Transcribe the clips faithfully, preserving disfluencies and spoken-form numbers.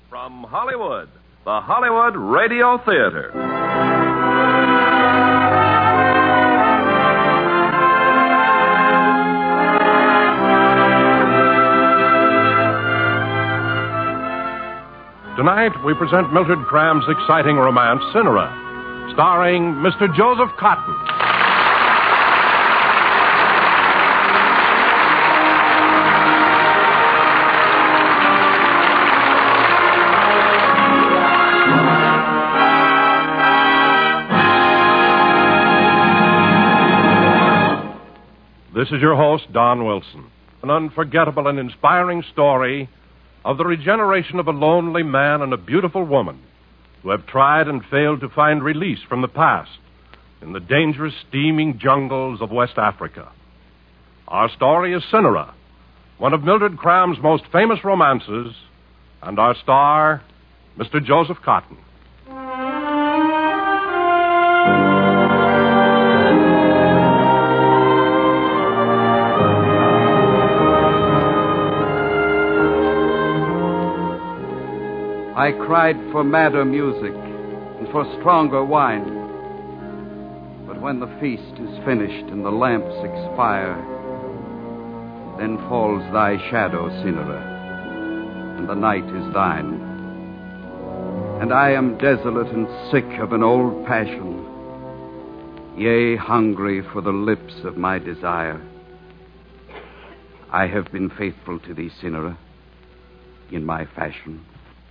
From Hollywood, the Hollywood Radio Theater. Tonight, we present Mildred Cram's exciting romance, Cinera, starring Mister Joseph Cotten. This is your host, Don Wilson. An unforgettable and inspiring story of the regeneration of a lonely man and a beautiful woman who have tried and failed to find release from the past in the dangerous, steaming jungles of West Africa. Our story is Cinera, one of Mildred Cram's most famous romances, and our star, Mister Joseph Cotten. I cried for madder music and for stronger wine. But when the feast is finished and the lamps expire, then falls thy shadow, Cinera, and the night is thine. And I am desolate and sick of an old passion, yea, hungry for the lips of my desire. I have been faithful to thee, Cinera, in my fashion.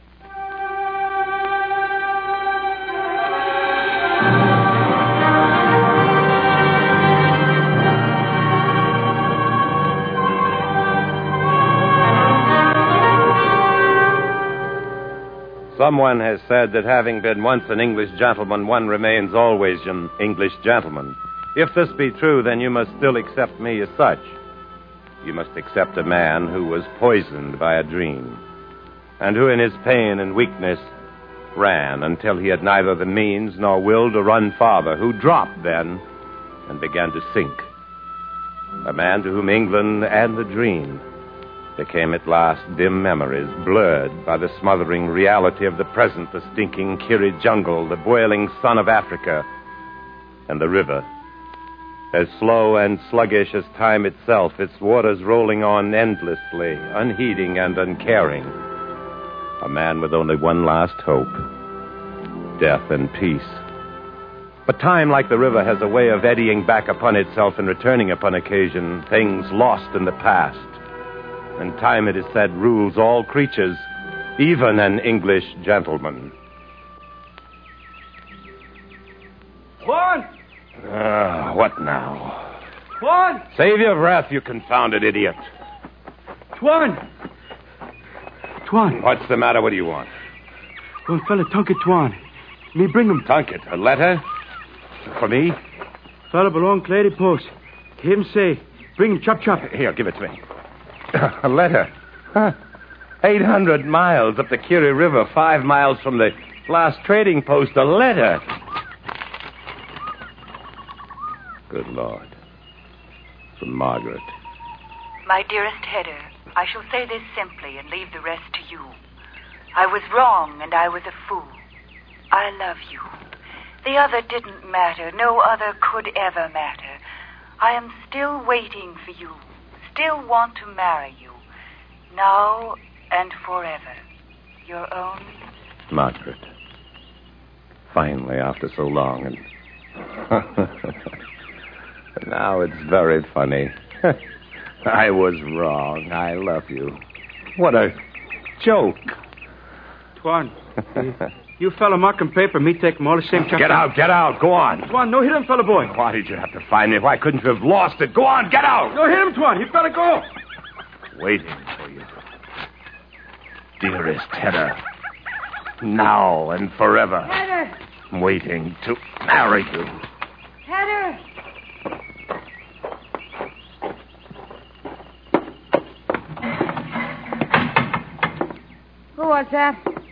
Someone has said that having been once an English gentleman, one remains always an English gentleman. If this be true, then you must still accept me as such. You must accept a man who was poisoned by a dream, and who in his pain and weakness ran until he had neither the means nor will to run farther, who dropped then and began to sink. A man to whom England and the dream became at last dim memories, blurred by the smothering reality of the present, the stinking Kiri jungle, the boiling sun of Africa, and the river. As slow and sluggish as time itself, its waters rolling on endlessly, unheeding and uncaring. A man with only one last hope, death and peace. But time, like the river, has a way of eddying back upon itself and returning upon occasion, things lost in the past. And time, it is said, rules all creatures, even an English gentleman. Juan! Ah, what now? Juan! Save your breath, you confounded idiot. Juan! Tuan. What's the matter? What do you want? One fella Tunket Tuan. Me bring him. Tunket, a letter? For me? Fella belong to Lady Post. Him say, bring him chop chop. Here, give it to me. A letter? Huh. Eight hundred miles up the Kiri River, five miles from the last trading post. A letter. Good Lord. From Margaret. My dearest Hedda, I shall say this simply and leave the rest to you. I was wrong and I was a fool. I love you. The other didn't matter. No other could ever matter. I am still waiting for you. Still want to marry you. Now and forever. Your own... Margaret. Finally, after so long, and... now it's very funny. I was wrong. I love you. What a joke. Tuan, you fella marking paper, me take them all the same chunk. Get out, get out, go on. Tuan, no hit him, fella boy. Why did you have to find me? Why couldn't you have lost it? Go on, get out. No hit him, Tuan. You fella go. Waiting for you. Dearest Hedda. Now and forever. Hedda. Waiting to marry you. Hedda. Who was that?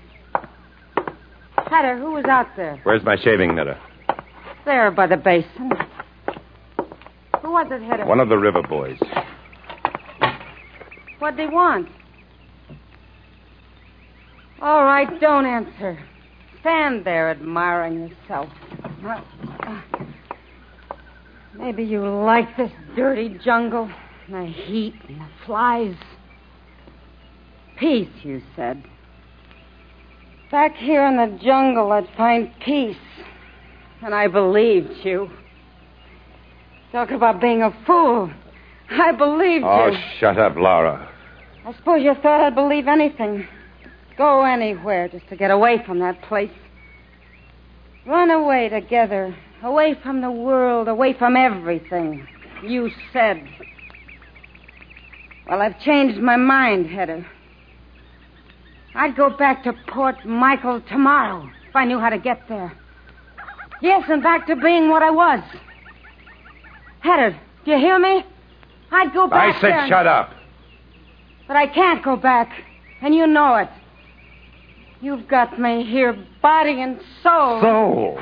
Hedda, who was out there? Where's my shaving mirror? There by the basin. Who was it, Hedda? One of the river boys. What'd they want? All right, don't answer. Stand there admiring yourself. Uh, uh, maybe you like this dirty jungle, the heat and the flies. Peace, you said. Back here in the jungle, I'd find peace. And I believed you. Talk about being a fool. I believed oh, you. Oh, shut up, Laura. I suppose you thought I'd believe anything. Go anywhere just to get away from that place. Run away together. Away from the world. Away from everything. You said. Well, I've changed my mind, Hedda. I'd go back to Port Michael tomorrow if I knew how to get there. Yes, and back to being what I was. Hedda, do you hear me? I'd go back I said there and... shut up. But I can't go back, and you know it. You've got me here, body and soul. Soul?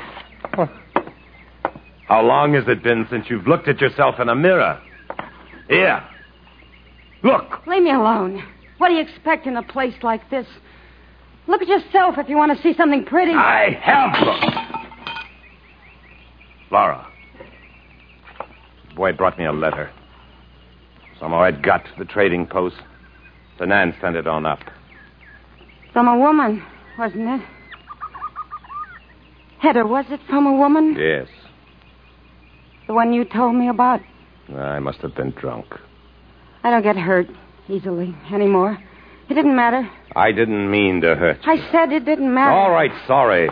How long has it been since you've looked at yourself in a mirror? Here. Look. Leave me alone. What do you expect in a place like this? Look at yourself if you want to see something pretty. I have looked. Laura. The boy brought me a letter. Somehow I'd got to the trading post. The Nan sent it on up. From a woman, wasn't it? Hedda, was it from a woman? Yes. The one you told me about? I must have been drunk. I don't get hurt easily anymore. It didn't matter. I didn't mean to hurt you. I said it didn't matter. All right, sorry.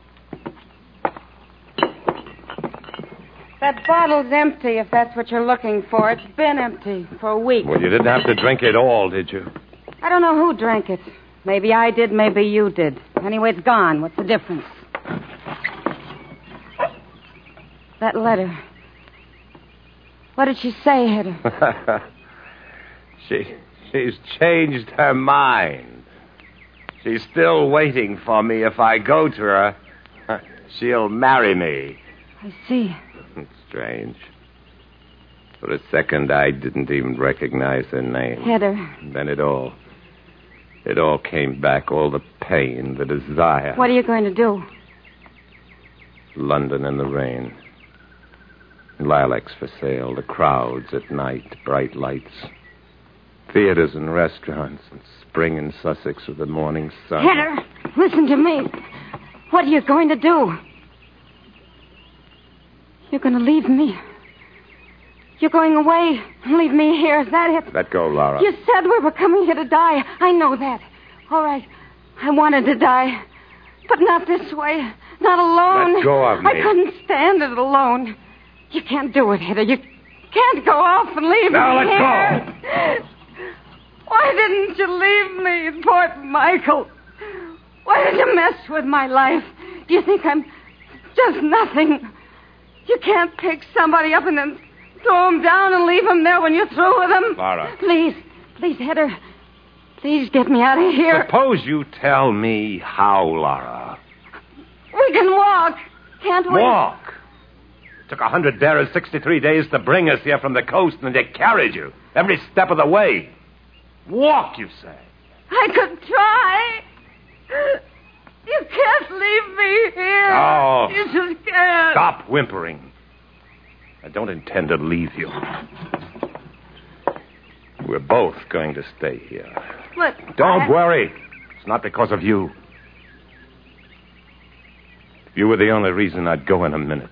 That bottle's empty, if that's what you're looking for. It's been empty for a week. Well, you didn't have to drink it all, did you? I don't know who drank it. Maybe I did, maybe you did. Anyway, it's gone. What's the difference? That letter. What did she say, Hedda? she, she's changed her mind. She's still waiting for me. If I go to her, she'll marry me. I see. It's strange. For a second, I didn't even recognize her name. Hedda. Then it all... It all came back, all the pain, the desire. What are you going to do? London in the rain. Lilacs for sale, the crowds at night, bright lights. Theaters and restaurants, and spring in Sussex with the morning sun. Hedda, listen to me. What are you going to do? You're going to leave me. You're going away and leave me here. Is that it? Let go, Laura. You said we were coming here to die. I know that. All right. I wanted to die. But not this way. Not alone. Let go of me. I couldn't stand it alone. You can't do it, Hedda. You can't go off and leave now me here. Now let go. Why didn't you leave me in Port Michael? Why did you mess with my life? Do you think I'm just nothing? You can't pick somebody up and then... throw him down and leave him there when you're through with him. Laura. Please, please, Hedda. Please get me out of here. Suppose you tell me how, Laura. We can walk, can't we? Walk? It took a hundred bearers sixty-three days to bring us here from the coast, and they carried you every step of the way. Walk, you say? I could try. You can't leave me here. Oh. You just can't. Stop whimpering. I don't intend to leave you. We're both going to stay here. But Don't I... worry. It's not because of you. If you were the only reason, I'd go in a minute.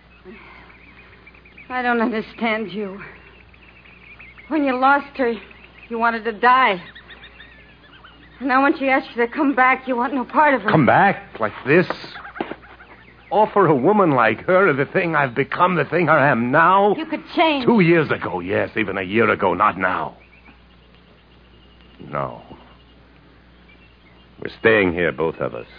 I don't understand you. When you lost her, you wanted to die. And now when she asked you to come back, you want no part of her. Come back? Like this? Offer a woman like her the thing I've become, the thing I am now? You could change. Two years ago, yes. Even a year ago, not now. No. We're staying here, both of us.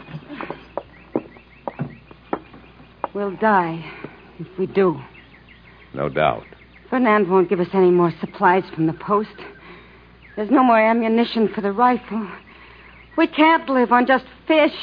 We'll die if we do. No doubt. Fernand won't give us any more supplies from the post. There's no more ammunition for the rifle. We can't live on just fish.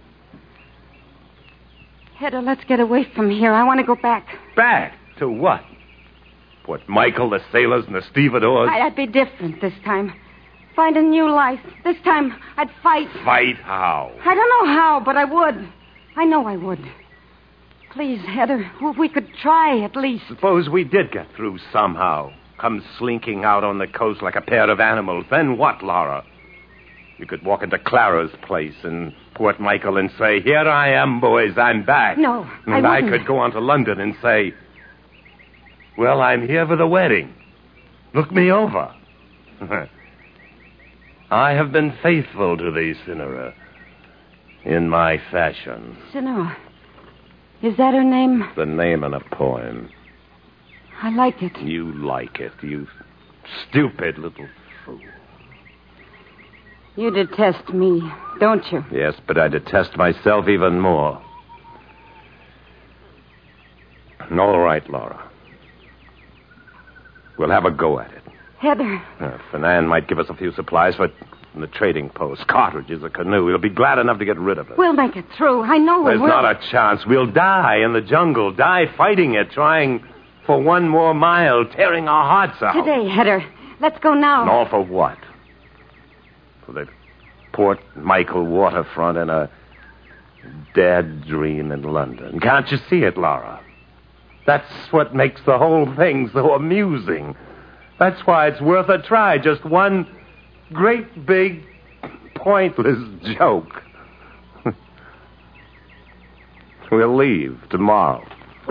Hedda, let's get away from here. I want to go back. Back? To what? Port Michael, the sailors, and the stevedores? I, I'd be different this time. find a new life. This time, I'd fight. Fight how? I don't know how, but I would. I know I would. Please, Heather, we could try at least. Suppose we did get through somehow. Come slinking out on the coast like a pair of animals. Then what, Laura? You could walk into Clara's place in Port Michael and say, here I am, boys, I'm back. No, I And I wouldn't. could go on to London and say, well, I'm here for the wedding. Look me over. I have been faithful to thee, Cinera, in my fashion. Cinera. Is that her name? The name in a poem. I like it. You like it, you stupid little fool. You detest me, don't you? Yes, but I detest myself even more. All right, Laura. We'll have a go at it. Heather. Uh, Fernand might give us a few supplies for the trading post, cartridges, a canoe. He'll be glad enough to get rid of it. We'll make it through. I know we There's will. not a chance. We'll die in the jungle, die fighting it, trying for one more mile, tearing our hearts out. Today, Heather. Let's go now. And all for what? For the Port Michael waterfront and a dead dream in London. Can't you see it, Laura? That's what makes the whole thing so amusing. That's why it's worth a try. Just one great big pointless joke. We'll leave tomorrow.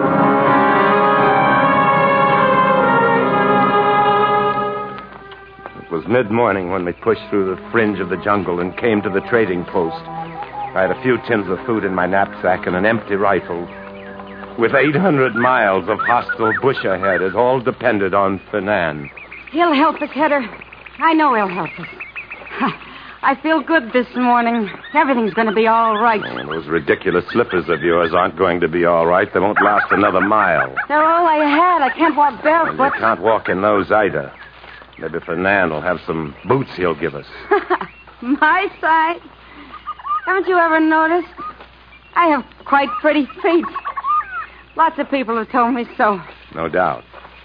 It was mid-morning when we pushed through the fringe of the jungle and came to the trading post. I had a few tins of food in my knapsack and an empty rifle. With eight hundred miles of hostile bush ahead, it all depended on Fernand. He'll help us, Heather. I know he'll help us. I feel good this morning. Everything's going to be all right. Oh, those ridiculous slippers of yours aren't going to be all right. They won't last another mile. They're all I had. I can't walk And barefoot. you can't walk in those either. Maybe Fernand will have some boots he'll give us. My size. Haven't you ever noticed? I have quite pretty feet. Lots of people have told me so. No doubt.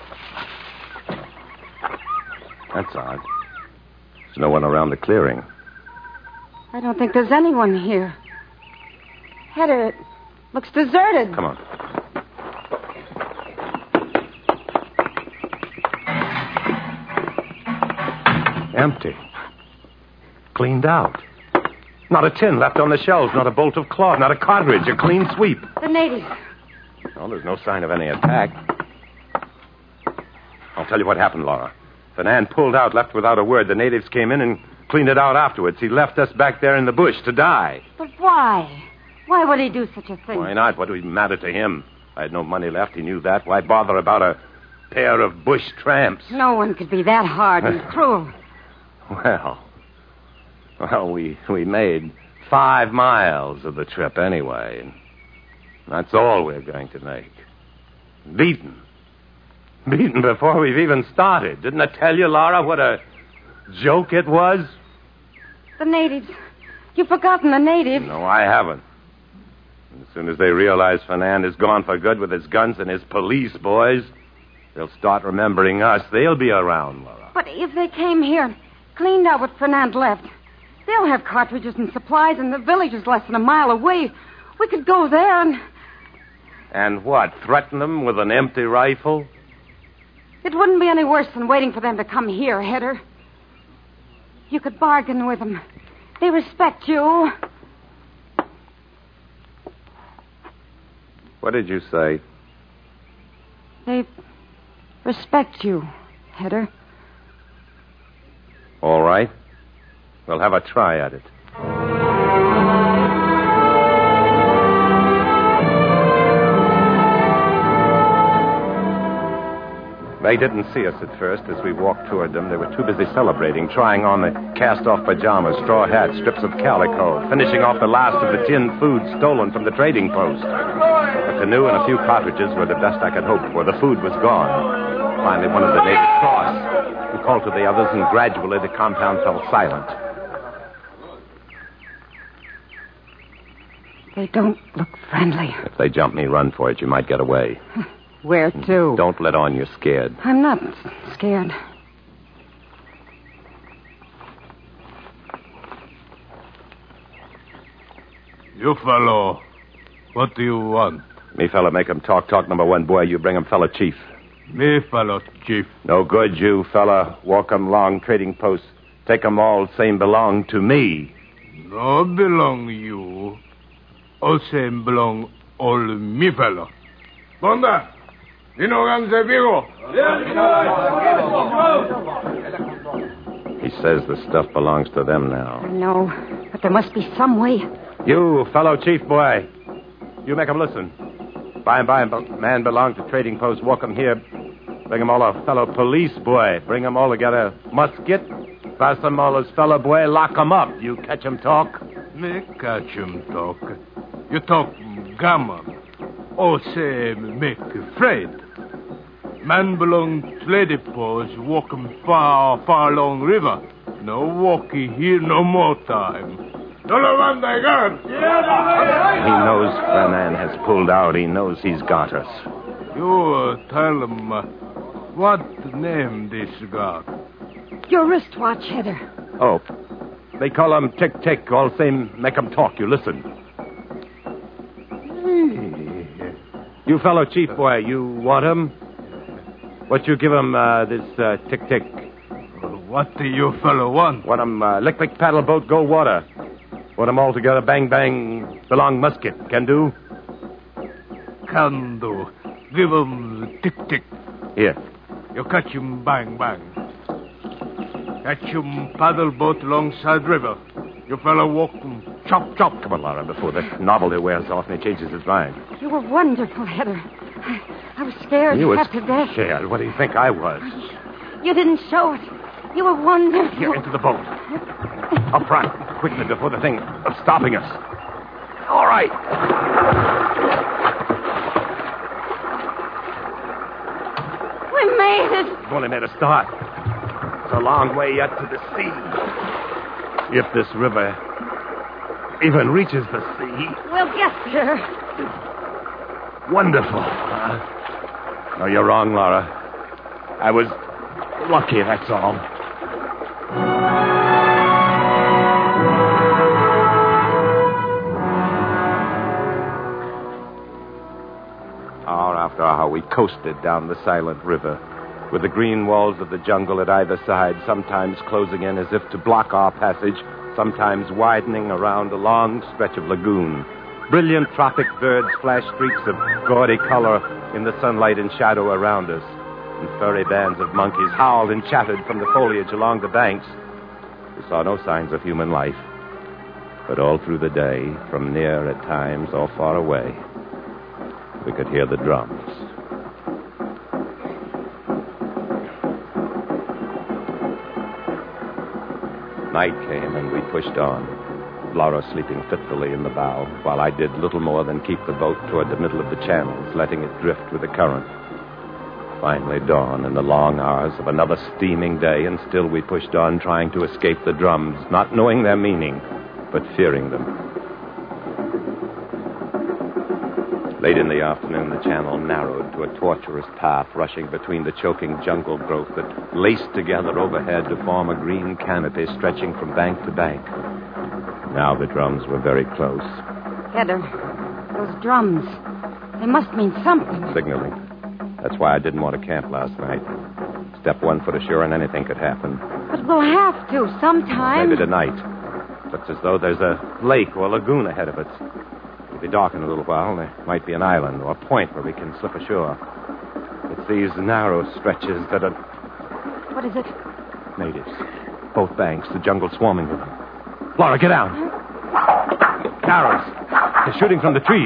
That's odd. There's no one around the clearing. I don't think there's anyone here. Heather, it looks deserted. Come on. Empty. Cleaned out. Not a tin left on the shelves, not a bolt of cloth, not a cartridge, a clean sweep. The natives. Well, there's no sign of any attack. I'll tell you what happened, Laura. Fernand pulled out, left without a word. The natives came in and cleaned it out afterwards. He left us back there in the bush to die. But why? Why would he do such a thing? Why not? What would it matter to him? I had no money left. He knew that. Why bother about a pair of bush tramps? No one could be that hard and cruel. Well, well, we we made five miles of the trip anyway. And that's all we're going to make. Beaten. Beaten before we've even started. Didn't I tell you, Laura, what a joke it was? The natives. You've forgotten the natives. No, I haven't. As soon as they realize Fernand is gone for good with his guns and his police boys, they'll start remembering us. They'll be around, Laura. But if they came here, cleaned out what Fernand left, they'll have cartridges and supplies, and the village is less than a mile away. We could go there and... And what, threaten them with an empty rifle? It wouldn't be any worse than waiting for them to come here, Heather. You could bargain with them. They respect you. What did you say? They respect you, Heather. All right. We'll have a try at it. They didn't see us at first as we walked toward them. They were too busy celebrating, trying on the cast-off pajamas, straw hats, strips of calico, finishing off the last of the tinned food stolen from the trading post. A canoe and a few cartridges were the best I could hope for. The food was gone. Finally, one of the natives crossed. We called to the others, and gradually the compound fell silent. They don't look friendly. If they jump me, run for it. You might get away. Where to? Don't let on you're scared. I'm not scared. You fellow, what do you want? Me fellow make him talk. Talk number one, boy. You bring him fellow chief. Me fellow chief. No good, you fella. Walk 'em long trading post. Take 'em all same belong to me. No belong you. All same belong all me fellow. Bonda, Dino Ganze Vigo. He says the stuff belongs to them now. No, but there must be some way. You, fellow chief boy. You make 'em listen. By and by, a man belong to trading post. Walk 'em here. Bring 'em all a fellow police boy. Bring 'em all together. Musket. Pass 'em all as fellow boy. Lock 'em up. You catch 'em talk. Me catch 'em talk. You talk gamma. Oh, say make afraid. Man belong to lady pose. Walk 'em far, far long river. No walkie here no more time. He knows Fernan has pulled out. He knows he's got us. You uh, tell him uh, what name this got. Your wristwatch, Heather. Oh, they call him Tick Tick. All same, make 'em talk. You listen. You fellow chief boy, you want him? What you give him uh, this uh, Tick Tick? What do you fellow want? Want him uh, lick lick paddle boat go water. Want 'em all together bang bang belong musket. Can do? Can do. Give 'em tick tick. Here. You catch him bang bang. Catch him paddle boat alongside river. You fellow walk him chop chop. Come on, Laura, before the novelty wears off and he changes his mind. You were wonderful, Heather. I, I was scared You was half to death. scared. What do you think I was? You didn't show it. You were wonderful. Here, into the boat. Up front. Quickly, before the thing of stopping us. All right. We made it. We've only made a start. It's a long way yet to the sea. If this river even reaches the sea. We'll get there. Wonderful. Uh, no, you're wrong, Laura. I was lucky, that's all. Hour after hour, we coasted down the silent river, with the green walls of the jungle at either side, sometimes closing in as if to block our passage, sometimes widening around a long stretch of lagoon. Brilliant tropic birds flashed streaks of gaudy color in the sunlight and shadow around us, and furry bands of monkeys howled and chattered from the foliage along the banks. We saw no signs of human life, but all through the day, from near at times or far away, we could hear the drums. Night came and we pushed on, Laura sleeping fitfully in the bow, while I did little more than keep the boat toward the middle of the channels, letting it drift with the current. Finally dawn and the long hours of another steaming day, and still we pushed on, trying to escape the drums, not knowing their meaning, but fearing them. Late in the afternoon, the channel narrowed to a tortuous path rushing between the choking jungle growth that laced together overhead to form a green canopy stretching from bank to bank. Now the drums were very close. Heather, those drums, they must mean something. Signaling. That's why I didn't want to camp last night. Step one foot ashore and anything could happen. But we'll have to sometime. Maybe tonight. Looks as though there's a lake or lagoon ahead of us. It'll be dark in a little while. There might be an island or a point where we can slip ashore. It's these narrow stretches that are... What is it? Natives. Both banks, the jungle swarming with them. Laura, get down. Arrows. They're shooting from the trees.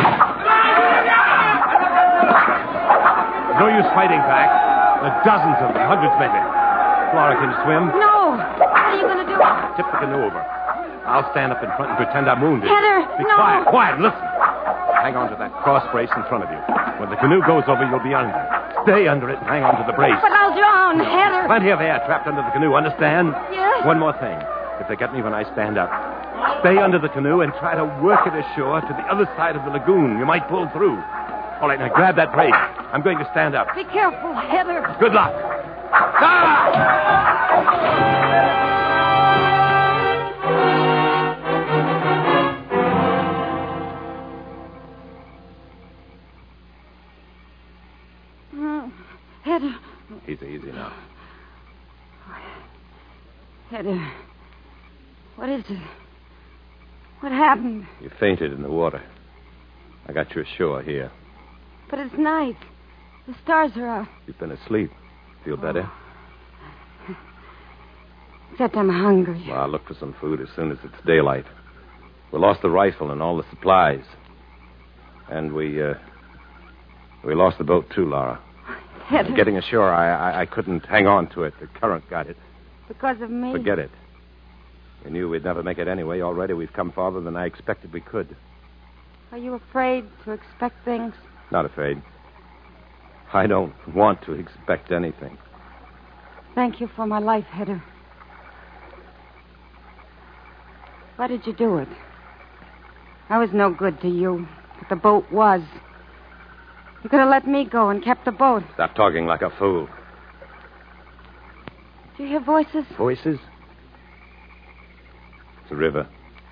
There's no use fighting back. There are dozens of them, hundreds maybe. Laura, can you swim? No. What are you going to do? Tip the canoe over. I'll stand up in front and pretend I'm wounded. Heather, Be no. quiet, quiet, listen. Hang on to that cross brace in front of you. When the canoe goes over, you'll be under. Stay under it and hang on to the brace. But I'll drown, Heather. Plenty of air trapped under the canoe, understand? Yes. One more thing. If they get me when I stand up, stay under the canoe and try to work it ashore to the other side of the lagoon. You might pull through. All right, now grab that brace. I'm going to stand up. Be careful, Heather. Good luck. Ah! Uh, Heather. Easy, easy now. Heather. What is it? What happened? You fainted in the water. I got you ashore here. But it's night. The stars are out. You've been asleep. Feel better? Oh. Except I'm hungry. Well, I'll look for some food as soon as it's daylight. We lost the rifle and all the supplies. And we, uh... We lost the boat, too, Laura. Heather. Getting ashore, I, I, I couldn't hang on to it. The current got it. Because of me? Forget it. We knew we'd never make it anyway. Already we've come farther than I expected we could. Are you afraid to expect things? Not afraid. I don't want to expect anything. Thank you for my life, Heather. Why did you do it? I was no good to you, but the boat was. You could have let me go and kept the boat. Stop talking like a fool. Do you hear voices? Voices? It's a river.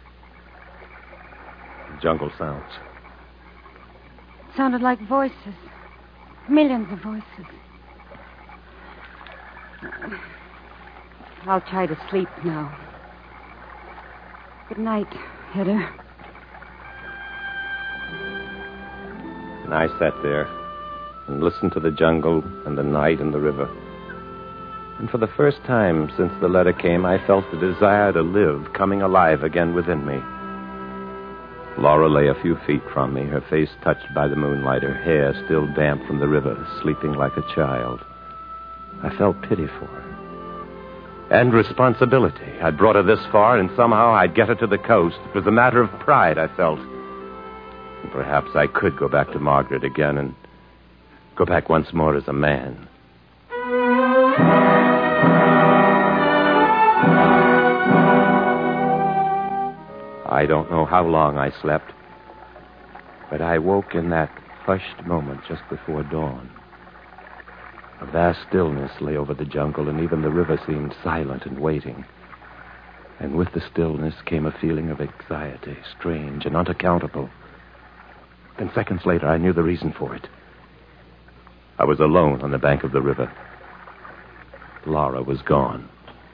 Jungle sounds. It sounded like voices. Millions of voices. I'll try to sleep now. Good night, Heather. And I sat there and listened to the jungle and the night and the river. And for the first time since the letter came, I felt the desire to live coming alive again within me. Laura lay a few feet from me, her face touched by the moonlight, her hair still damp from the river, sleeping like a child. I felt pity for her. And responsibility. I'd brought her this far, and somehow I'd get her to the coast. It was a matter of pride, I felt. And perhaps I could go back to Margaret again and go back once more as a man. I don't know how long I slept, but I woke in that hushed moment just before dawn. A vast stillness lay over the jungle, and even the river seemed silent and waiting. And with the stillness came a feeling of anxiety, strange and unaccountable. Then seconds later, I knew the reason for it. I was alone on the bank of the river. Laura was gone.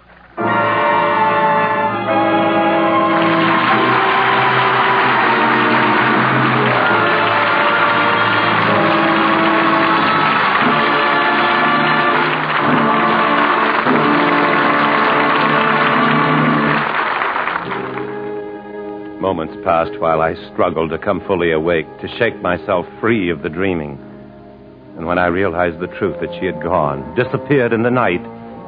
Moments passed while I struggled to come fully awake, to shake myself free of the dreaming. And when I realized the truth that she had gone, disappeared in the night,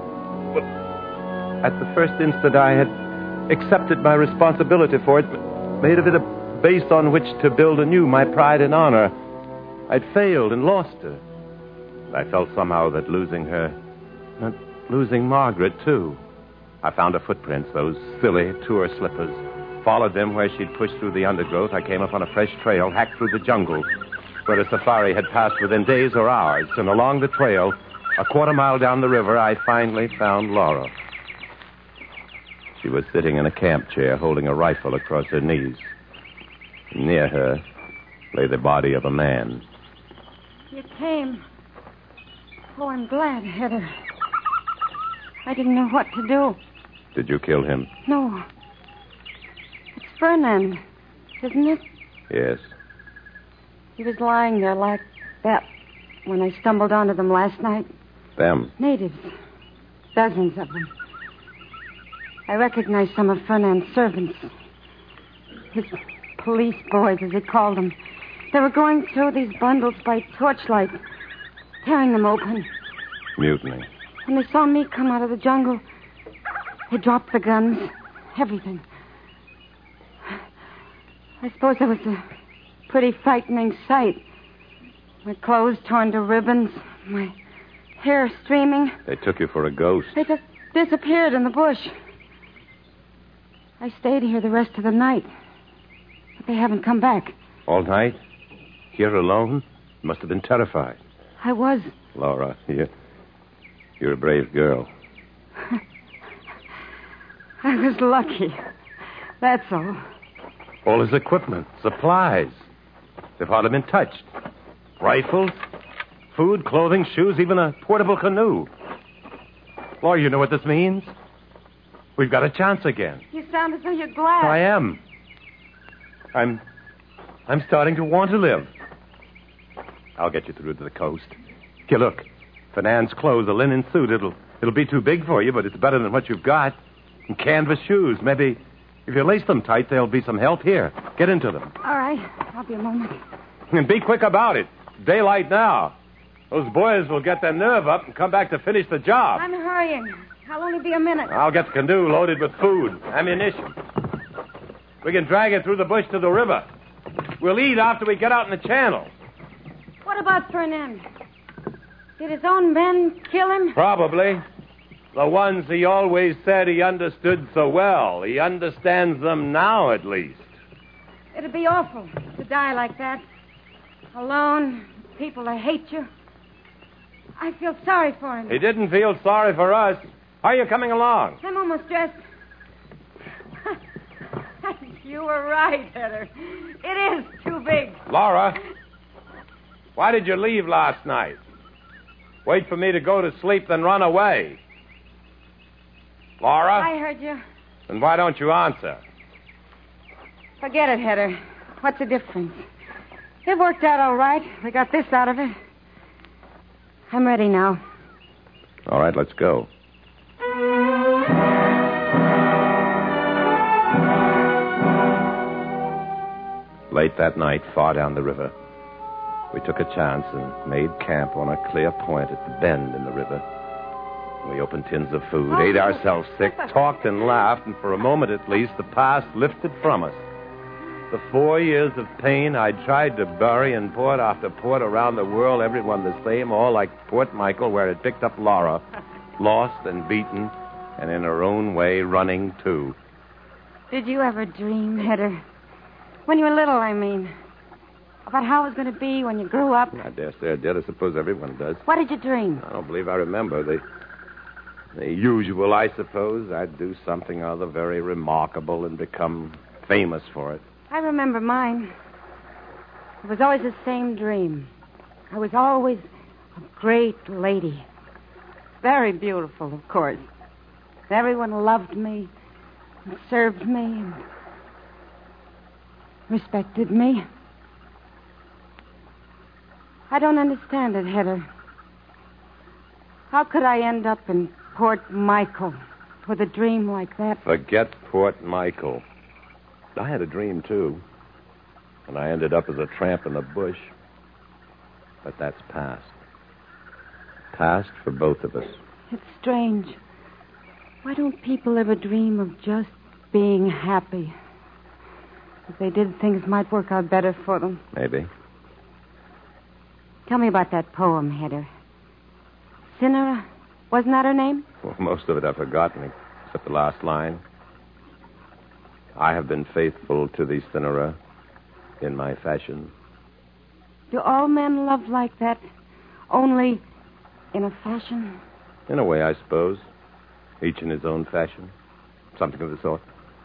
at the first instant I had accepted my responsibility for it, made of it a base on which to build anew my pride and honor. I'd failed and lost her. I felt somehow that losing her meant losing Margaret, too. I found her footprints, those silly tour slippers. Followed them where she'd pushed through the undergrowth. I came upon a fresh trail, hacked through the jungle, where a safari had passed within days or hours. And along the trail, a quarter mile down the river, I finally found Laura. She was sitting in a camp chair, holding a rifle across her knees. Near her lay the body of a man. You came. Oh, I'm glad, Heather. I didn't know what to do. Did you kill him? No. Fernand, isn't it? Yes. He was lying there like that when I stumbled onto them last night. Them? Natives. Dozens of them. I recognized some of Fernand's servants. His police boys, as he called them. They were going through these bundles by torchlight, tearing them open. Mutiny. When they saw me come out of the jungle, they dropped the guns, everything. I suppose that was a pretty frightening sight. My clothes torn to ribbons, my hair streaming. They took you for a ghost. They just disappeared in the bush. I stayed here the rest of the night, but they haven't come back. All night? Here alone? You must have been terrified. I was. Laura, you're, you're a brave girl. I was lucky. That's all. All his equipment, supplies. They've hardly been touched. Rifles, Food, clothing, shoes, even a portable canoe. Laura, you know what this means? We've got a chance again. You sound as though you're glad. I am. I'm... I'm starting to want to live. I'll get you through to the coast. Here, look. Fernand's clothes, a linen suit. It'll, it'll be too big for you, but it's better than what you've got. And canvas shoes. Maybe if you lace them tight, there'll be some help here. Get into them. All right. I'll be a moment. And be quick about it. Daylight now. Those boys will get their nerve up and come back to finish the job. I'm hurrying. I'll only be a minute. I'll get the canoe loaded with food, ammunition. We can drag it through the bush to the river. We'll eat after we get out in the channel. What about Fernand? Did his own men kill him? Probably. The ones he always said he understood so well. He understands them now, at least. It'd be awful to die like that. Alone, people that hate you. I feel sorry for him. He didn't feel sorry for us. How are you coming along? I'm almost dressed. You were right, Heather. It is too big. Laura, why did you leave last night? Wait for me to go to sleep, then run away. Laura? I heard you. Then why don't you answer? Forget it, Heather. What's the difference? It worked out all right. We got this out of it. I'm ready now. All right, let's go. Late that night, far down the river, we took a chance and made camp on a clear point at the bend in the river. We opened tins of food, ate ourselves sick, talked and laughed, and for a moment at least, the past lifted from us. The four years of pain I'd tried to bury in port after port around the world, everyone the same, all like Port Michael, where it picked up Laura, lost and beaten, and in her own way running, too. Did you ever dream, Heather? When you were little, I mean. About how it was going to be when you grew up? I dare say I did. I suppose everyone does. What did you dream? I don't believe I remember. The, the usual, I suppose. I'd do something or other very remarkable and become famous for it. I remember mine. It was always the same dream. I was always a great lady. Very beautiful, of course. Everyone loved me and served me and respected me. I don't understand it, Heather. How could I end up in Port Michael with a dream like that? Forget Port Michael. I had a dream, too. And I ended up as a tramp in the bush. But that's past. Past for both of us. It's strange. Why don't people ever dream of just being happy? If they did, things might work out better for them. Maybe. Tell me about that poem, Heather. Cinera, wasn't that her name? Well, most of it I've forgotten, except the last line. I have been faithful to thee, Cinera, in my fashion. Do all men love like that? Only in a fashion? In a way, I suppose. Each in his own fashion. Something of the sort.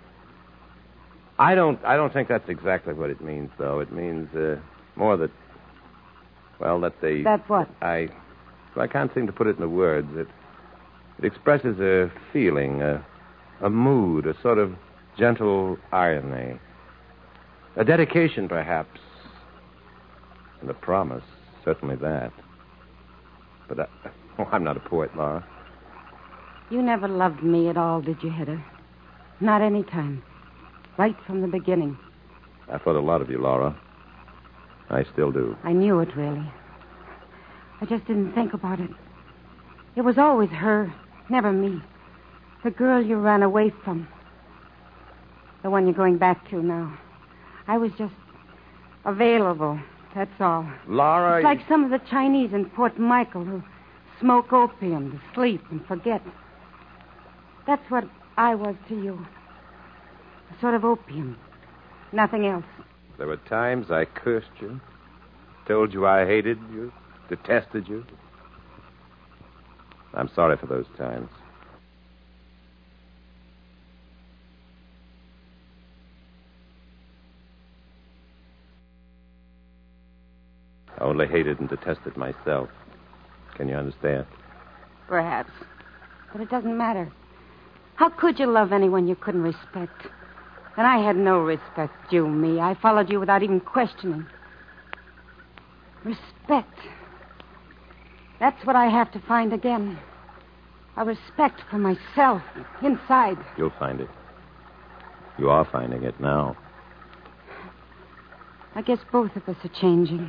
I don't I don't think that's exactly what it means, though. It means uh, more that, well, that they... That what? I well, I can't seem to put it into words. It, it expresses a feeling, a, a mood, a sort of gentle irony. A dedication, perhaps. And a promise, certainly that. But I, oh, I'm not a poet, Laura. You never loved me at all, did you, Heather? Not any time. Right from the beginning. I thought a lot of you, Laura. I still do. I knew it, really. I just didn't think about it. It was always her, never me. The girl you ran away from. The one you're going back to now. I was just available, that's all. Laura... It's like some of the Chinese in Port Michael who smoke opium to sleep and forget. That's what I was to you. A sort of opium. Nothing else. There were times I cursed you, told you I hated you, detested you. I'm sorry for those times. only hated and detested myself. Can you understand? Perhaps. But it doesn't matter. How could you love anyone you couldn't respect? And I had no respect due me. I followed you without even questioning. Respect. That's what I have to find again. A respect for myself, inside. You'll find it. You are finding it now. I guess both of us are changing.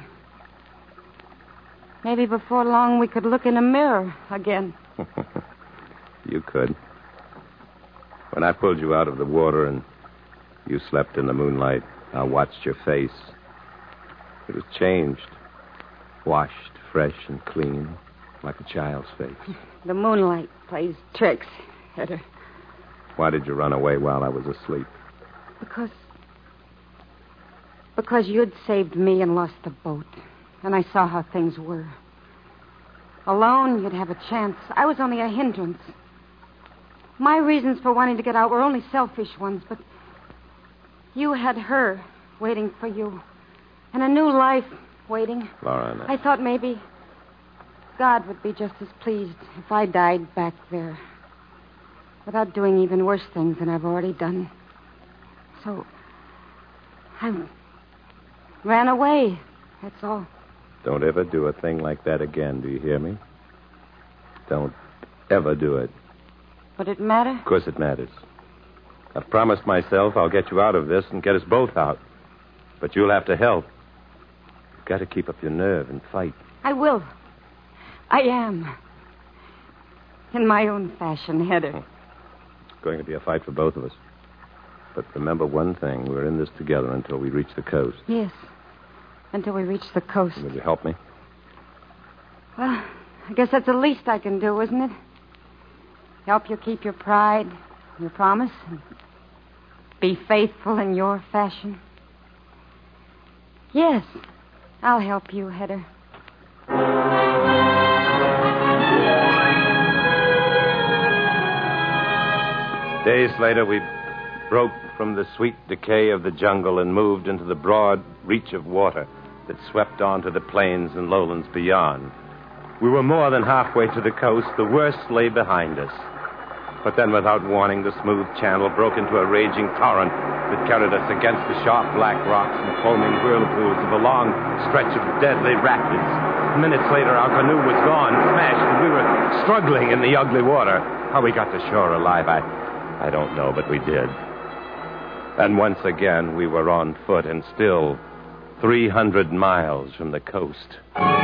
Maybe before long we could look in a mirror again. You could. When I pulled you out of the water and you slept in the moonlight, I watched your face. It was changed. Washed, fresh and clean, like a child's face. The moonlight plays tricks, Hedda. Why did you run away while I was asleep? Because... Because you'd saved me and lost the boat. And I saw how things were. Alone, you'd have a chance. I was only a hindrance. My reasons for wanting to get out were only selfish ones, but you had her waiting for you. And a new life waiting. Laura, no. I thought maybe God would be just as pleased if I died back there. Without doing even worse things than I've already done. So, I ran away. That's all. Don't ever do a thing like that again, do you hear me? Don't ever do it. Would it matter? Of course it matters. I've promised myself I'll get you out of this and get us both out. But you'll have to help. You've got to keep up your nerve and fight. I will. I am. In my own fashion, Hedda. It's going to be a fight for both of us. But remember one thing. We're in this together until we reach the coast. Yes. Until we reach the coast. Will you help me? Well, I guess that's the least I can do, isn't it? Help you keep your pride, your promise, and be faithful in your fashion. Yes, I'll help you, Hedda. Days later, we broke from the sweet decay of the jungle and moved into the broad reach of water that swept on to the plains and lowlands beyond. We were more than halfway to the coast. The worst lay behind us. But then, without warning, the smooth channel broke into a raging torrent that carried us against the sharp black rocks and foaming whirlpools of a long stretch of deadly rapids. Minutes later, our canoe was gone, smashed, and we were struggling in the ugly water. How we got to shore alive, I, I don't know, but we did. And once again, we were on foot and still three hundred miles from the coast.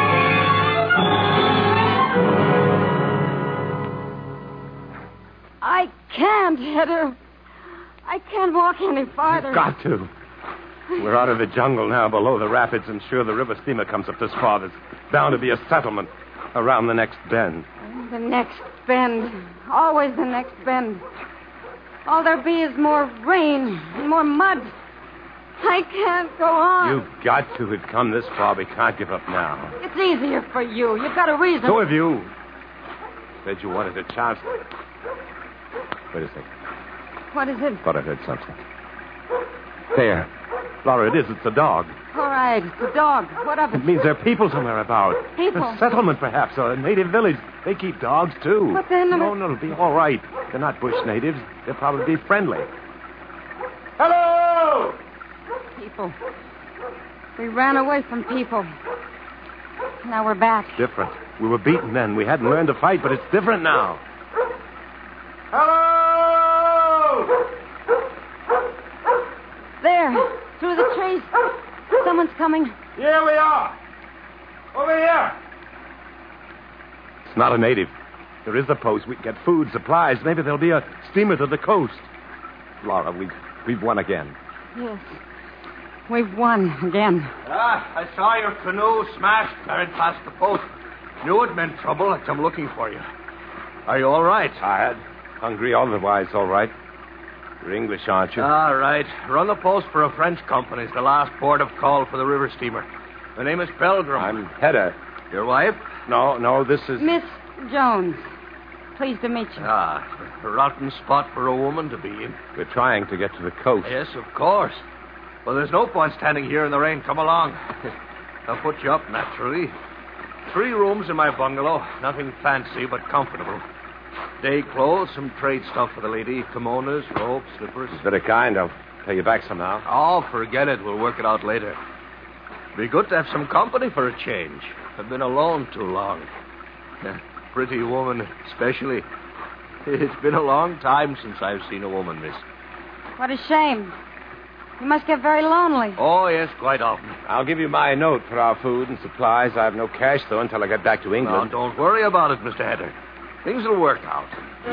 I can't, Hedda. I can't walk any farther. You've got to. We're out of the jungle now, below the rapids, and sure the river steamer comes up this far. There's bound to be a settlement around the next bend. The next bend. Always the next bend. All there be is more rain and more mud. I can't go on. You've got to. We've come this far. We can't give up now. It's easier for you. You've got a reason. So have you. Said you wanted a chance. Wait a second. What is it? Thought I heard something. There. Laura, it is. It's a dog. All right. It's a dog. What of it? It means there are people somewhere about. People? A settlement, perhaps, or a native village. They keep dogs, too. But then... No, no, it'll be all right. They're not bush natives. They'll probably be friendly. Hello! People. We ran away from people. Now we're back. Different. We were beaten then. We hadn't learned to fight, but it's different now. Hello! There, through the trees. Someone's coming. Here we are. Over here. It's not a native. There is a post. We can get food, supplies. Maybe there'll be a steamer to the coast. Laura, we've, we've won again. Yes. We've won again. Ah, I saw your canoe smashed carried past the post. Knew it meant trouble. I come looking for you. Are you all right? Tired. Hungry, otherwise all right. You're English, aren't you? All right. Run the post for a French company. It's the last port of call for the river steamer. My name is Pelgrim. I'm Hedda. Your wife? No, no, this is... Miss Jones. Pleased to meet you. Ah, a rotten spot for a woman to be in. We're trying to get to the coast. Yes, of course. Well, there's no point standing here in the rain. Come along. I'll put you up, naturally. Three rooms in my bungalow. Nothing fancy, but comfortable. Day clothes, some trade stuff for the lady. Kimonos, robes, slippers. It's very kind. I'll pay you back somehow. Oh, forget it. We'll work it out later. Be good to have some company for a change. I've been alone too long. A pretty woman, especially. It's been a long time since I've seen a woman, miss. What a shame. You must get very lonely. Oh, yes, quite often. I'll give you my note for our food and supplies. I have no cash, though, until I get back to England. Now, don't worry about it, Mister Hedder. Things will work out.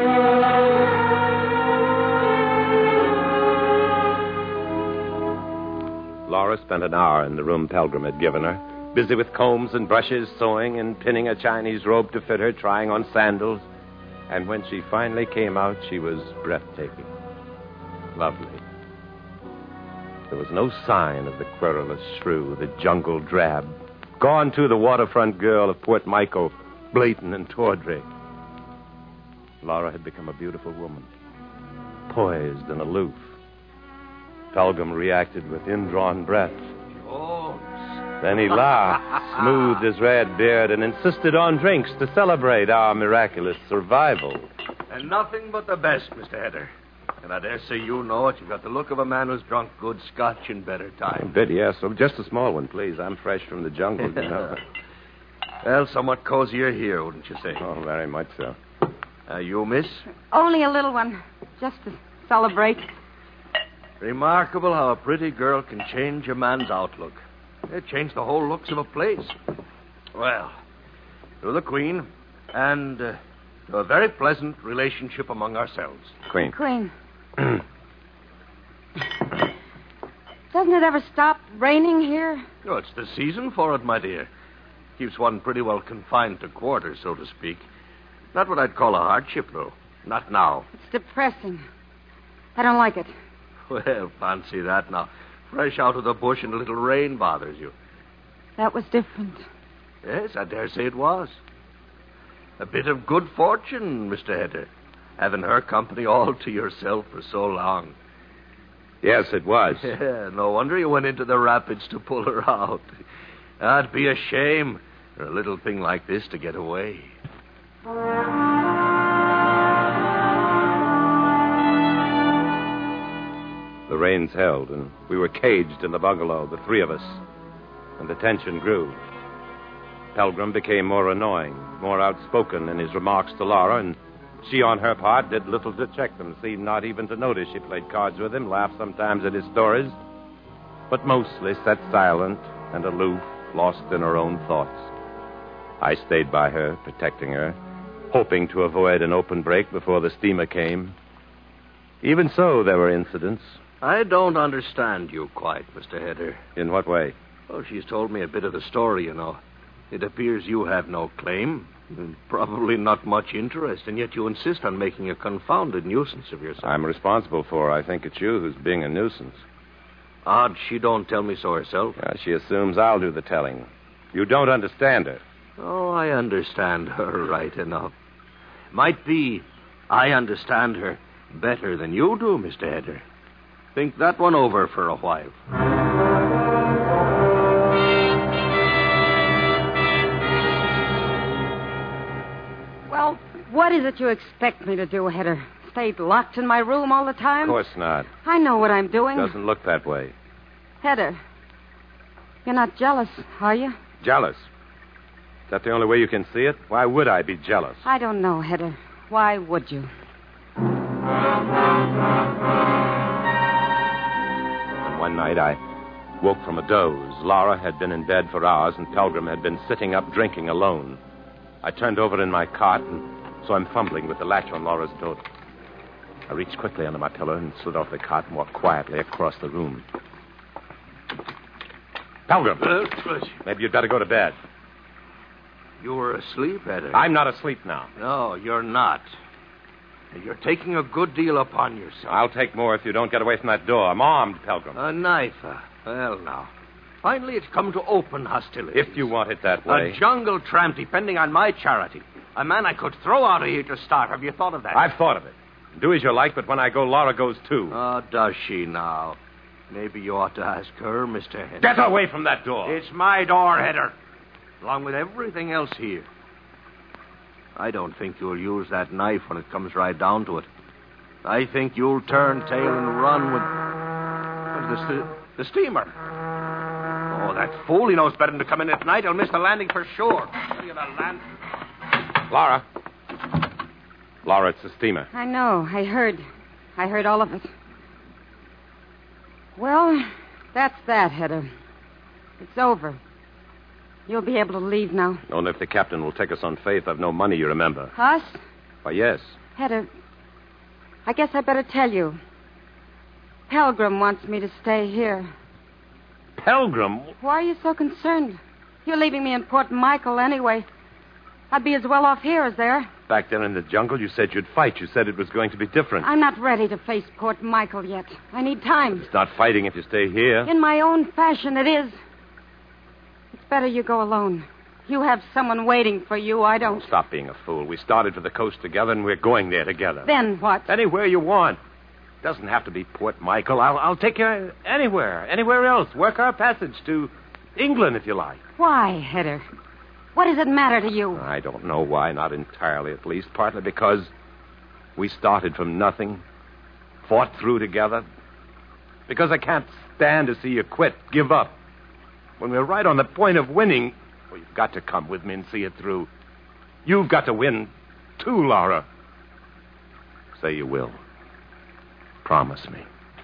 Laura spent an hour in the room Pelgrim had given her, busy with combs and brushes, sewing and pinning a Chinese robe to fit her, trying on sandals. And when she finally came out, she was breathtaking. Lovely. There was no sign of the querulous shrew, the jungle drab. Gone, too, the waterfront girl of Port Michael, Blayton and Tawdry. Laura had become a beautiful woman, poised and aloof. Pelgrim reacted with indrawn breath. Oh. Then he laughed, smoothed his red beard, and insisted on drinks to celebrate our miraculous survival. And nothing but the best, Mister Hedder. And I dare say you know it. You've got the look of a man who's drunk good scotch in better A times. bit, yes. Oh, just a small one, please. I'm fresh from the jungle, you know. Well, somewhat cozier here, wouldn't you say? Oh, very much so. Uh, you, miss? Only a little one, just to celebrate. Remarkable how a pretty girl can change a man's outlook. It changed the whole looks of a place. Well, to the Queen, and uh, to a very pleasant relationship among ourselves. Queen. Queen. Doesn't it ever stop raining here? Oh, it's the season for it, my dear. Keeps one pretty well confined to quarters, so to speak. Not what I'd call a hardship, though. Not now. It's depressing. I don't like it. Well, fancy that now. Fresh out of the bush and a little rain bothers you. That was different. Yes, I dare say it was. A bit of good fortune, Mister Hedder, having her company all to yourself for so long. Yes, it was. Yeah, no wonder you went into the rapids to pull her out. That'd be a shame for a little thing like this to get away. The rains held, and we were caged in the bungalow, the three of us, and the tension grew. Pelgrim became more annoying, more outspoken in his remarks to Laura, and she, on her part, did little to check them, seemed not even to notice she played cards with him, laughed sometimes at his stories, but mostly sat silent and aloof, lost in her own thoughts. I stayed by her, protecting her, hoping to avoid an open break before the steamer came. Even so, there were incidents. I don't understand you quite, Mister Hedder. In what way? Well, she's told me a bit of the story, you know. It appears you have no claim, probably not much interest, and yet you insist on making a confounded nuisance of yourself. I'm responsible for her. I think it's you who's being a nuisance. Odd she don't tell me so herself. Yeah, she assumes I'll do the telling. You don't understand her. Oh, I understand her right enough. Might be I understand her better than you do, Mister Hedder. Think that one over for a while. Well, what is it you expect me to do, Hedder? Stay locked in my room all the time? Of course not. I know what I'm doing. Doesn't look that way. Hedder, you're not jealous, are you? Jealous? Is that the only way you can see it? Why would I be jealous? I don't know, Hedder. Why would you? One night I woke from a doze. Laura had been in bed for hours, and Pelgrim had been sitting up drinking alone. I turned over in my cot and saw him fumbling with the latch on Laura's door. I reached quickly under my pillow and slid off the cot and walked quietly across the room. Pelgrim, Uh, maybe you'd better go to bed. you were asleep, Hedder. I'm not asleep now. No, you're not. You're taking a good deal upon yourself. I'll take more if you don't get away from that door. I'm armed, Pelgrim. A knife, uh, well, now. Finally, it's come to open hostilities. If you want it that way. A jungle tramp depending on my charity. A man I could throw out of here to start. Have you thought of that? I've thought of it. Do as you like, but when I go, Laura goes too. Oh, does she now? Maybe you ought to ask her, Mister Hedder. Get away from that door. It's my door, Hedder. Along with everything else here. I don't think you'll use that knife when it comes right down to it. I think you'll turn tail and run with... with the, the steamer. Oh, that fool, he knows better than to come in at night. He'll miss the landing for sure. Tell you the land... Laura. Laura, it's the steamer. I know. I heard. I heard all of it. Well, that's that, Hedda. It's over. You'll be able to leave now. Only if the captain will take us on faith. I've no money, you remember. Us? Why, yes. Hedda, I guess I better tell you. Pelgrim wants me to stay here. Pelgrim? Why are you so concerned? You're leaving me in Port Michael anyway. I'd be as well off here as there. Back there in the jungle, you said you'd fight. You said it was going to be different. I'm not ready to face Port Michael yet. I need time. It's not fighting if you stay here. In my own fashion, it is. It's better you go alone. You have someone waiting for you. I don't. Stop being a fool. We started for the coast together, and we're going there together. Then what? Anywhere you want. Doesn't have to be Port Michael. I'll, I'll take you anywhere. Anywhere else. Work our passage to England, if you like. Why, Hedder? What does it matter to you? I don't know why. Not entirely, at least. Partly because we started from nothing. Fought through together. Because I can't stand to see you quit. Give up. When we're right on the point of winning, well, you've got to come with me and see it through. You've got to win, too, Laura. Say you will. Promise me.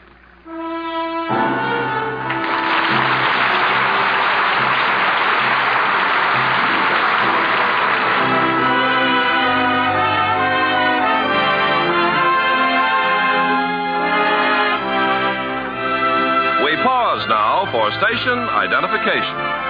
We pause now for station identification.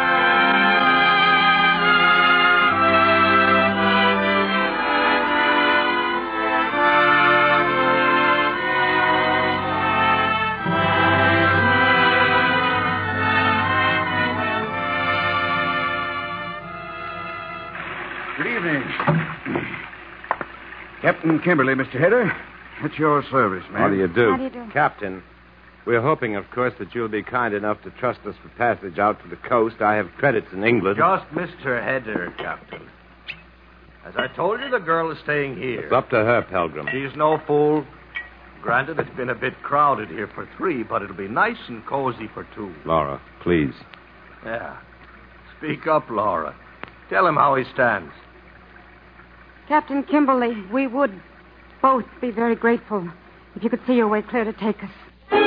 Captain Kimberly, Mister Hedder. At your service, man. How do you do? How do you do? Captain, we're hoping, of course, that you'll be kind enough to trust us for passage out to the coast. I have credits in England. Just Mister Hedder, Captain. As I told you, the girl is staying here. It's up to her, Pelgrim. She's no fool. Granted, it's been a bit crowded here for three, but it'll be nice and cozy for two. Laura, please. Yeah. Speak up, Laura. Tell him how he stands. Captain Kimberly, we would both be very grateful if you could see your way clear to take us.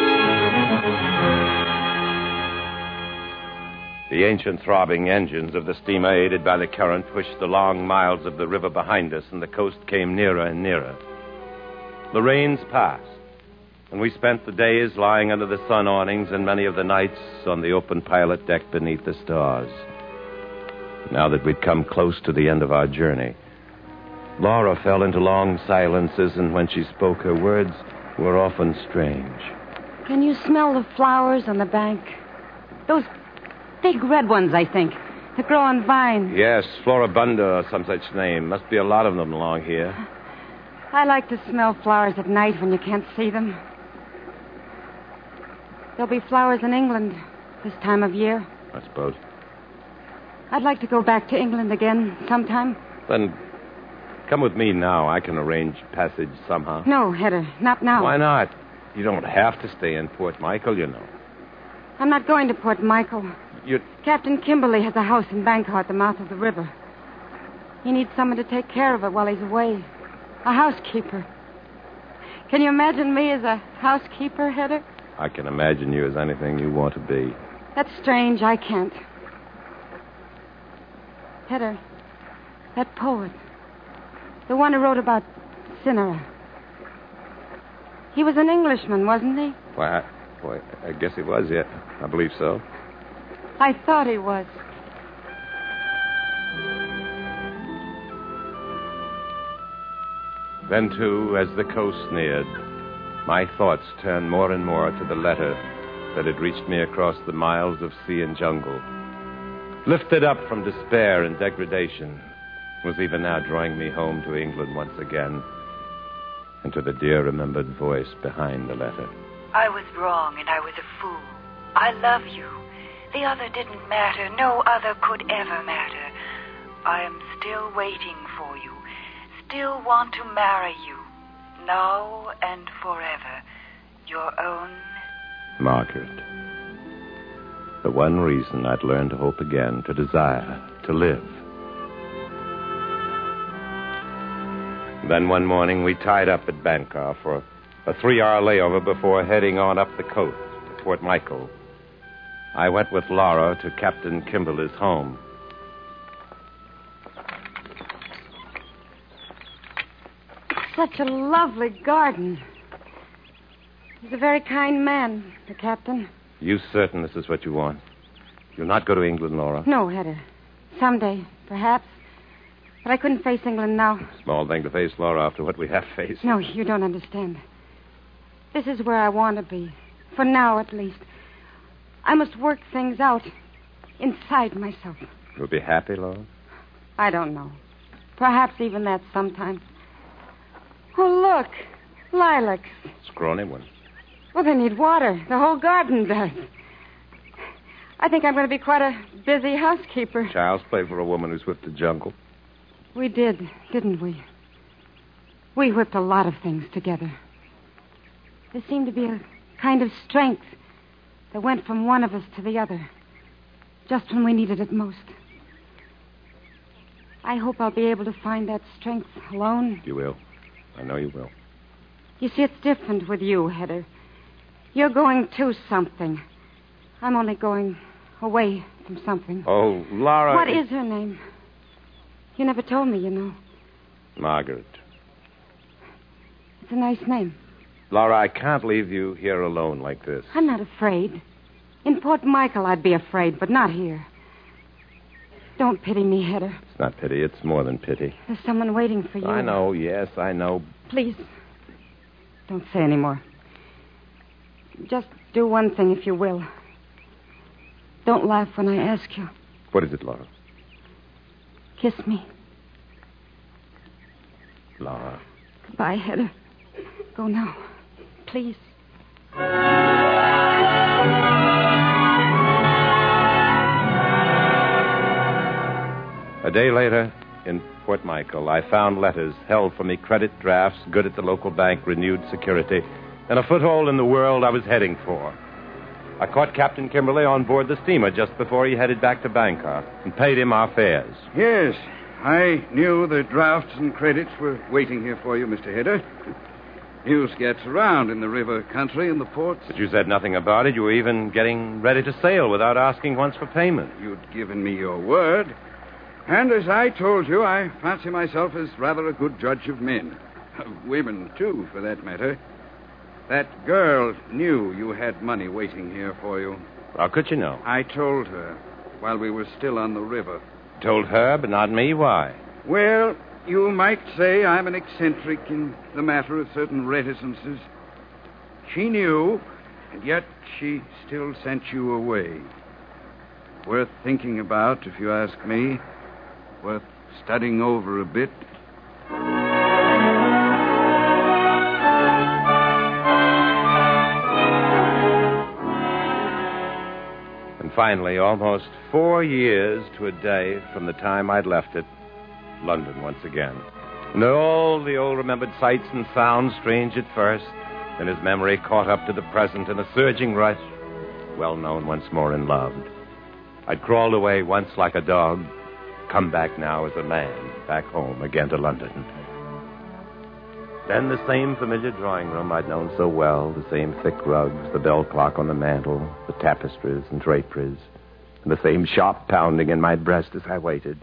The ancient throbbing engines of the steamer, aided by the current, pushed the long miles of the river behind us, and the coast came nearer and nearer. The rains passed, and we spent the days lying under the sun awnings and many of the nights on the open pilot deck beneath the stars. Now that we'd come close to the end of our journey, Laura fell into long silences, and when she spoke, her words were often strange. Can you smell the flowers on the bank? Those big red ones, I think, that grow on vines. Yes, Floribunda or some such name. Must be a lot of them along here. I like to smell flowers at night when you can't see them. There'll be flowers in England this time of year. I suppose. I'd like to go back to England again sometime. Then come with me now. I can arrange passage somehow. No, Hedder, not now. Why not? You don't have to stay in Port Michael, you know. I'm not going to Port Michael. You... Captain Kimberly has a house in Bangkok at the mouth of the river. He needs someone to take care of it while he's away. A housekeeper. Can you imagine me as a housekeeper, Hedder? I can imagine you as anything you want to be. That's strange. I can't. Hedder, that poet, the one who wrote about Cinera. He was an Englishman, wasn't he? Why, I, boy, I guess he was, yeah. I believe so. I thought he was. Then, too, as the coast neared, my thoughts turned more and more to the letter that had reached me across the miles of sea and jungle. Lifted up from despair and degradation, was even now drawing me home to England once again, and to the dear remembered voice behind the letter. I was wrong and I was a fool. I love you. The other didn't matter. No other could ever matter. I am still waiting for you. Still want to marry you. Now and forever. Your own... Margaret. The one reason I'd learned to hope again, to desire, to live. Then one morning we tied up at Bangor for a three-hour layover before heading on up the coast to Port Michael. I went with Laura to Captain Kimberly's home. Such a lovely garden. He's a very kind man, the captain. You certain this is what you want? You'll not go to England, Laura? No, Hedda. Someday, perhaps. But I couldn't face England now. Small thing to face, Laura, after what we have faced. No, you don't understand. This is where I want to be. For now, at least. I must work things out inside myself. You'll be happy, Laura? I don't know. Perhaps even that sometimes. Oh, look. Lilacs. Scrawny ones. Well, they need water. The whole garden does. I think I'm going to be quite a busy housekeeper. Child's play for a woman who's whipped the jungle. We did, didn't we? We whipped a lot of things together. There seemed to be a kind of strength that went from one of us to the other, just when we needed it most. I hope I'll be able to find that strength alone. You will. I know you will. You see, it's different with you, Hedda. You're going to something. I'm only going away from something. Oh, Laura... What is her name? You never told me, you know. Margaret. It's a nice name. Laura, I can't leave you here alone like this. I'm not afraid. In Port Michael, I'd be afraid, but not here. Don't pity me, Hedda. It's not pity. It's more than pity. There's someone waiting for you. I know, yes, I know. Please, don't say any more. Just do one thing, if you will. Don't laugh when I ask you. What is it, Laura? Kiss me. Laura. Goodbye, Hedda. Go now. Please. A day later, in Port Michael, I found letters held for me, credit drafts, good at the local bank, renewed security, and a foothold in the world I was heading for. I caught Captain Kimberly on board the steamer just before he headed back to Bangor and paid him our fares. Yes, I knew the drafts and credits were waiting here for you, Mister Hedda. News gets around in the river country and the ports. But you said nothing about it. You were even getting ready to sail without asking once for payment. You'd given me your word. And as I told you, I fancy myself as rather a good judge of men. Of women, too, for that matter. That girl knew you had money waiting here for you. How could you know? I told her while we were still on the river. Told her, but not me. Why? Well, you might say I'm an eccentric in the matter of certain reticences. She knew, and yet she still sent you away. Worth thinking about, if you ask me. Worth studying over a bit. And finally, almost four years to a day from the time I'd left it, London once again. And all the old remembered sights and sounds, strange at first, then his memory caught up to the present in a surging rush, well known once more and loved. I'd crawled away once like a dog, come back now as a man, back home again to London. Then the same familiar drawing room I'd known so well, the same thick rugs, the bell clock on the mantel, the tapestries and draperies, and the same sharp pounding in my breast as I waited.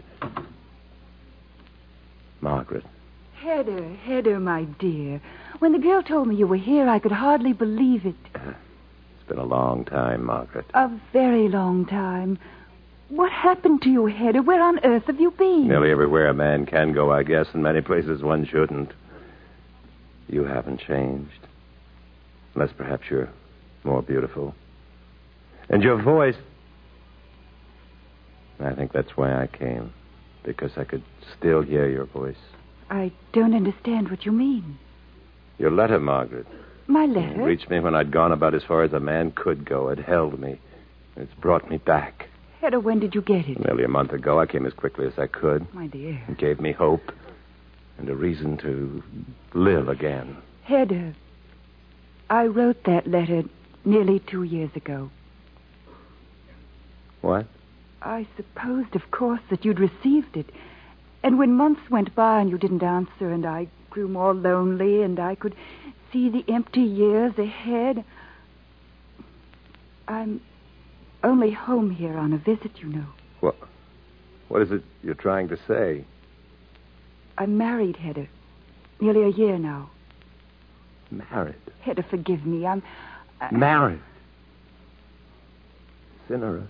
Margaret. Hedda, Hedda, my dear. When the girl told me you were here, I could hardly believe it. It's been a long time, Margaret. A very long time. What happened to you, Hedda? Where on earth have you been? Nearly everywhere a man can go, I guess, and many places one shouldn't. You haven't changed. Unless perhaps you're more beautiful. And your voice... I think that's why I came. Because I could still hear your voice. I don't understand what you mean. Your letter, Margaret. My letter? It reached me when I'd gone about as far as a man could go. It held me. It's brought me back. Hedda, when did you get it? Nearly a month ago. I came as quickly as I could. My dear. It gave me hope and a reason to live again. Hedda, I wrote that letter nearly two years ago. What? I supposed, of course, that you'd received it. And when months went by and you didn't answer, and I grew more lonely, and I could see the empty years ahead, I'm only home here on a visit, you know. What? What is it you're trying to say? I'm married, Hedda. Nearly a year now. Married? Hedda, forgive me. I'm... I... Married? Cinera?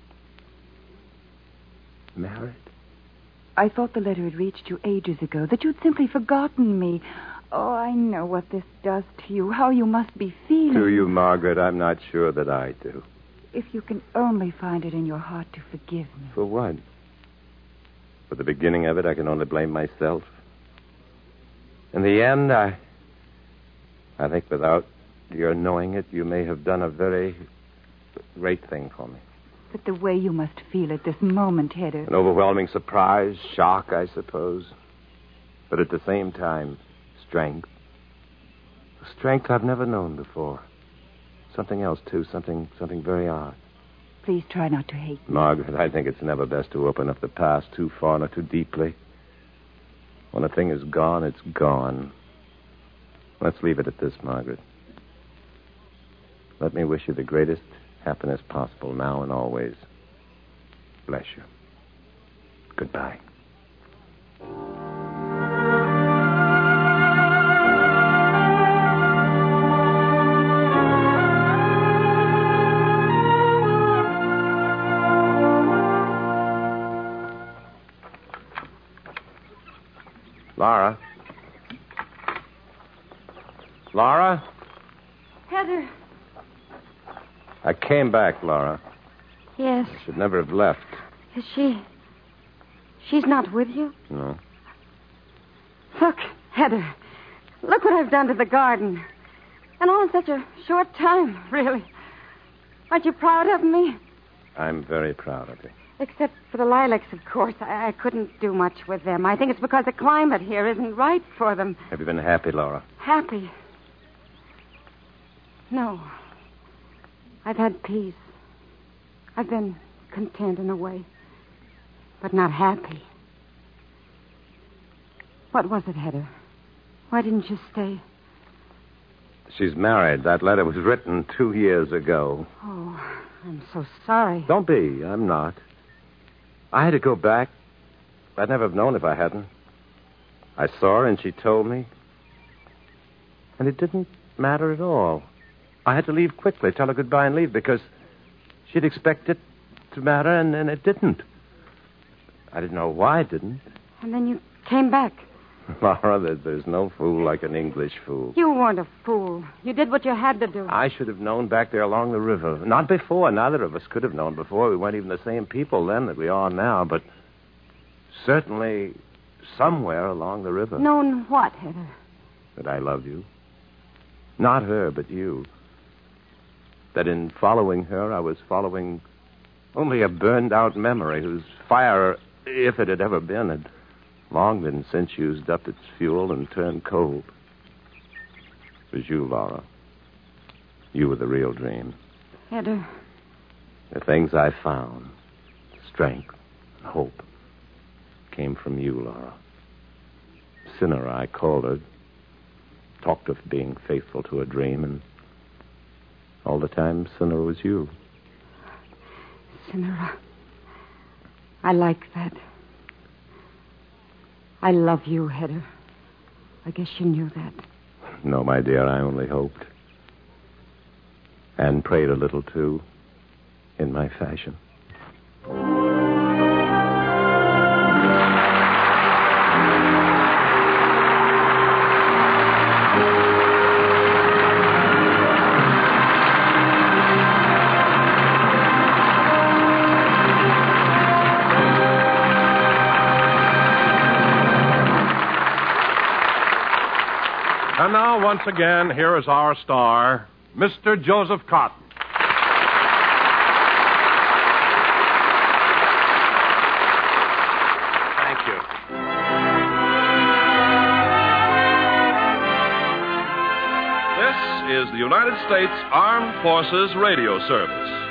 Married? I thought the letter had reached you ages ago, that you'd simply forgotten me. Oh, I know what this does to you, how you must be feeling. To you, Margaret, I'm not sure that I do. If you can only find it in your heart to forgive me. For what? For the beginning of it, I can only blame myself. In the end, I... I think without your knowing it, you may have done a very great thing for me. But the way you must feel at this moment, Hedda. An overwhelming surprise, shock, I suppose. But at the same time, strength. Strength I've never known before. Something else, too, something something very odd. Please try not to hate me. Margaret, I think it's never best to open up the past too far nor too deeply. When a thing is gone, it's gone. Let's leave it at this, Margaret. Let me wish you the greatest happiness possible now and always. Bless you. Goodbye. Laura? Laura? Heather. I came back, Laura. Yes. I should never have left. Is she... She's not with you? No. Look, Heather. Look what I've done to the garden. And all in such a short time, really. Aren't you proud of me? I'm very proud of you. Except for the lilacs, of course. I, I couldn't do much with them. I think it's because the climate here isn't right for them. Have you been happy, Laura? Happy? No. I've had peace. I've been content in a way, but not happy. What was it, Hedda? Why didn't you stay? She's married. That letter was written two years ago. Oh, I'm so sorry. Don't be. I'm not. I had to go back. I'd never have known if I hadn't. I saw her and she told me. And it didn't matter at all. I had to leave quickly, tell her goodbye and leave because she'd expect it to matter and, and it didn't. I didn't know why it didn't. And then you came back. Laura, there, there's no fool like an English fool. You weren't a fool. You did what you had to do. I should have known back there along the river. Not before. Neither of us could have known before. We weren't even the same people then that we are now, but certainly somewhere along the river. Known what, Hedda? That I love you. Not her, but you. That in following her, I was following only a burned-out memory whose fire, if it had ever been, had long been since used up its fuel and turned cold. It was you, Laura. You were the real dream. Hedda. The things I found, strength and hope, came from you, Laura. Cinera, I called her, talked of being faithful to a dream, and all the time, Cinera was you. Cinera. I like that. I love you, Hedda. I guess you knew that. No, my dear, I only hoped. And prayed a little, too, in my fashion. And now, once again, here is our star, Mister Joseph Cotten. Thank you. This is the United States Armed Forces Radio Service.